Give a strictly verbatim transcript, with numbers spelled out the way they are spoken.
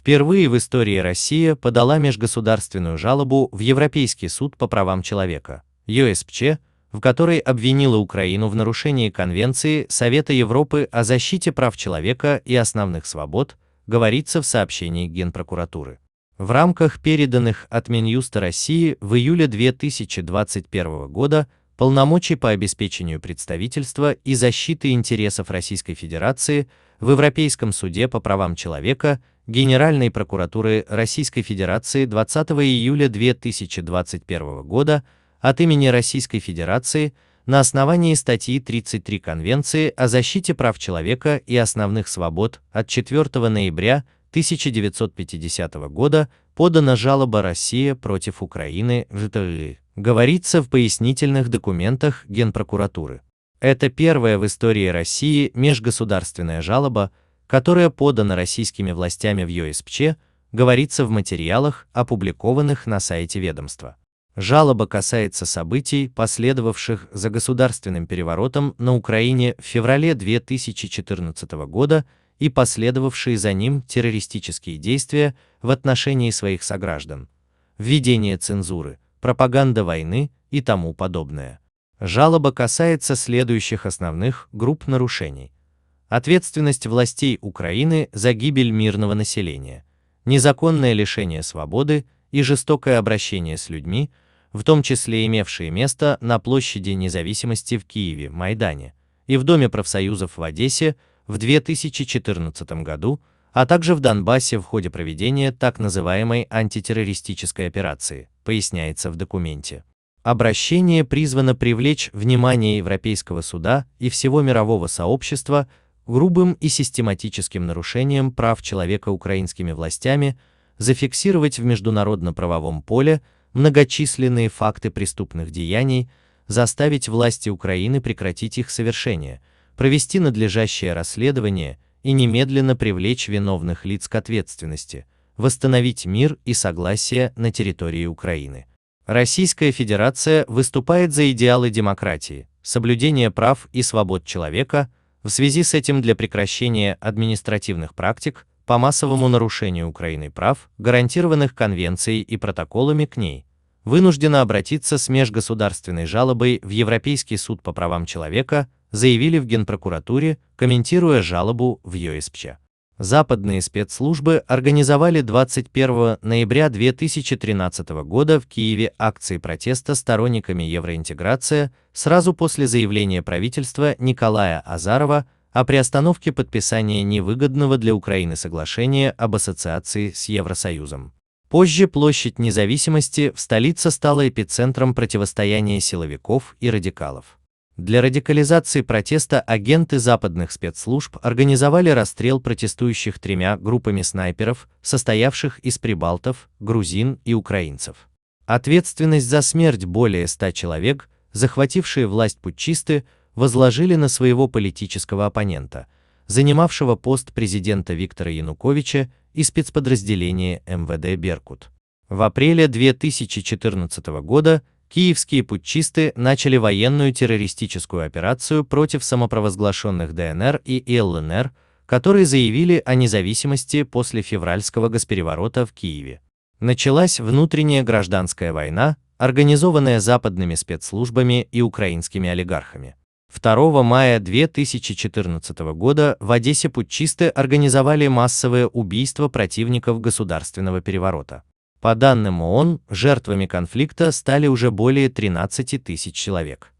Впервые в истории Россия подала межгосударственную жалобу в Европейский суд по правам человека, Е С П Ч, в которой обвинила Украину в нарушении Конвенции Совета Европы о защите прав человека и основных свобод, говорится в сообщении Генпрокуратуры. В рамках переданных от Минюста России в июле две тысячи двадцать первого года полномочий по обеспечению представительства и защиты интересов Российской Федерации в Европейском суде по правам человека Генеральной прокуратуры Российской Федерации двадцатого июля две тысячи двадцать первого года от имени Российской Федерации на основании статьи тридцать три Конвенции о защите прав человека и основных свобод от четвёртого ноября тысяча девятьсот пятидесятого года подана жалоба Россия против Украины, говорится в пояснительных документах Генпрокуратуры. Это первая в истории России межгосударственная жалоба, которая подана российскими властями в Е С П Ч, говорится в материалах, опубликованных на сайте ведомства. Жалоба касается событий, последовавших за государственным переворотом на Украине в феврале две тысячи четырнадцатого года и последовавшие за ним террористические действия в отношении своих сограждан, введение цензуры, пропаганда войны и тому подобное. Жалоба касается следующих основных групп нарушений: ответственность властей Украины за гибель мирного населения, незаконное лишение свободы и жестокое обращение с людьми, в том числе имевшие место на площади Независимости в Киеве, Майдане, и в Доме профсоюзов в Одессе в две тысячи четырнадцатом году, а также в Донбассе в ходе проведения так называемой антитеррористической операции, поясняется в документе. Обращение призвано привлечь внимание Европейского суда и всего мирового сообщества к грубым и систематическим нарушениям прав человека украинскими властями, зафиксировать в международно-правовом поле многочисленные факты преступных деяний, заставить власти Украины прекратить их совершение, провести надлежащее расследование и немедленно привлечь виновных лиц к ответственности, восстановить мир и согласие на территории Украины. Российская Федерация выступает за идеалы демократии, соблюдения прав и свобод человека, в связи с этим для прекращения административных практик по массовому нарушению Украиной прав, гарантированных Конвенцией и протоколами к ней, вынуждена обратиться с межгосударственной жалобой в Европейский суд по правам человека, заявили в Генпрокуратуре, комментируя жалобу в Е С П Ч. Западные спецслужбы организовали двадцать первого ноября две тысячи тринадцатого года в Киеве акции протеста сторонниками евроинтеграции сразу после заявления правительства Николая Азарова о приостановке подписания невыгодного для Украины соглашения об ассоциации с Евросоюзом. Позже площадь Независимости в столице стала эпицентром противостояния силовиков и радикалов. Для радикализации протеста агенты западных спецслужб организовали расстрел протестующих тремя группами снайперов, состоявших из прибалтов, грузин и украинцев. Ответственность за смерть более ста человек, захватившие власть путчисты, возложили на своего политического оппонента, занимавшего пост президента Виктора Януковича и спецподразделения Эм Вэ Дэ «Беркут». В апреле две тысячи четырнадцатого года киевские путчисты начали военную террористическую операцию против самопровозглашенных Дэ Эн Эр и Эл Эн Эр, которые заявили о независимости после февральского госпереворота в Киеве. Началась внутренняя гражданская война, организованная западными спецслужбами и украинскими олигархами. второго мая две тысячи четырнадцатого года в Одессе путчисты организовали массовое убийство противников государственного переворота. По данным О О Н, жертвами конфликта стали уже более тринадцати тысяч человек.